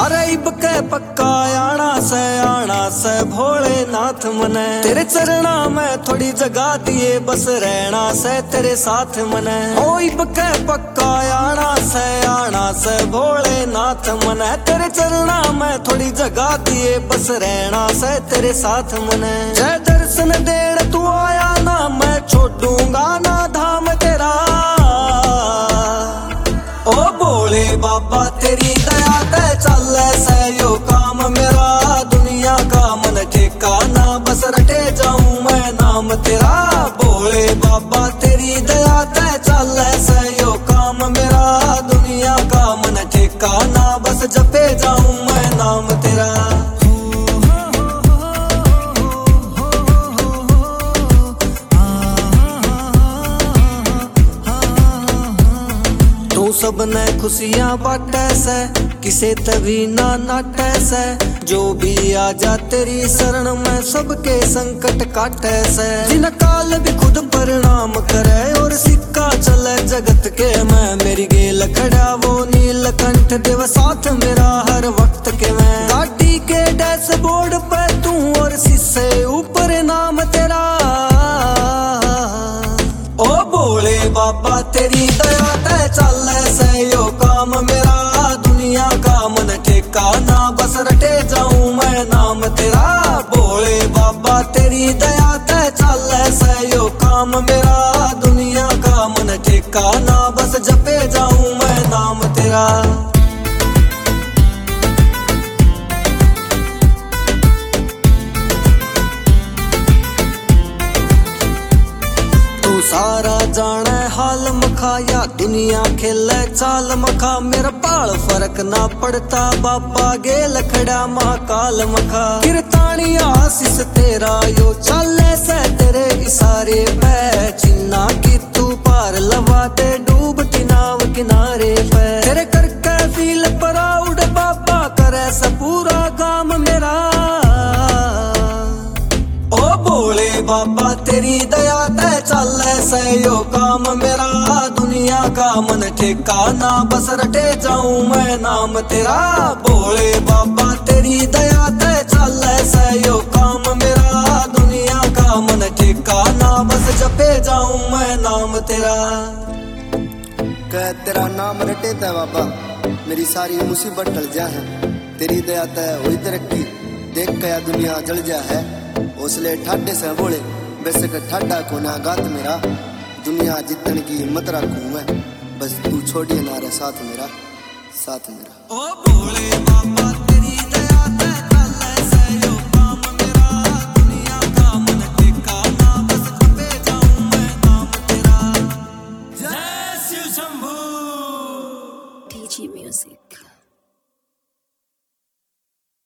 अरे इब के पक्का आना से भोलेनाथ मने तेरे चरणा में थोड़ी जगह दिए बस रहना से तेरे साथ मने। ओ इब के पक्का आना से भोलेनाथ मने तेरे चरणा में थोड़ी जगह दिए बस रहना से तेरे साथ मने। जय दर्शन देण तू आया ना मैं छोड़ूंगा ना धाम तेरा। ओ भोले बाबा तेरी दया ते चले से यो काम मेरा दुनिया का मन ठिकाना बस रटे जाऊं मैं नाम तेरा। भोले बाबा तेरी दया ते चले से यो काम मेरा दुनिया का मन ठिकाना बस जपे जाऊं मैं नाम तेरा। तू सबने खुशियां बांटे से किसे तभी ना नाटे से जो भी आ जा तेरी शरण में सबके संकट काटे से। जिन काल भी खुद प्रणाम करे और सिक्का चले जगत के मैं मेरी गेल खड़ा वो नीलकंठ देव साथ मेरा हर वक्त के मैं। गाड़ी के डैशबोर्ड पे तू और शीशे ऊपर नाम तेरा। ओ भोले बाबा तेरी दया ते चले से यो काम मेरा दुनिया का मन ठिकाना बस रटे जाऊं मैं नाम तेरा। भोले बाबा तेरी दया ते चले से यो काम मेरा दुनिया का मन ठिकाना बस जपे जाऊं मैं नाम तेरा। सारा जाने हाल मखा या दुनिया खेले चाल मखा मेरा बाल फर्क ना पड़ता बाबा गेल खड़ा महाकाल मखा। कीर्तानी आशीष तेरा यो चले से तेरे इशारे पे चिन्ना की तू पार लवा दे डूबती नाव किनारे पे। तेरे करके फील प्राउड बाबा करे से पूरा काम मेरा। ओ भोले बाबा तेरी दया ते चले से यो काम मेरा दुनिया का मन ठिकाना बस रटे जाऊं मैं नाम तेरा। भोले बाबा तेरी दया ते चले से यो काम मेरा दुनिया का मन ठिकाना बस जपे जाऊं मैं नाम तेरा। कह तेरा नाम रटे ते बाबा मेरी सारी मुसीबत टल जा है। तेरी दया ते हुई तरक्की देख के दुनिया जल जा है। हौसले ठाडे से बोले बेशक ठाडा को ना गात मेरा दुनिया जितने की हिम्मत रखूं मैं बस तू छोड़िए ना रे साथ मेरा साथ मेरा। ओ भोले बाबा तेरी दया ते चले से यो काम मेरा दुनिया का मन ठिकाना बस जपे जाऊं मैं नाम तेरा। जय शिव शंभू। DG Music।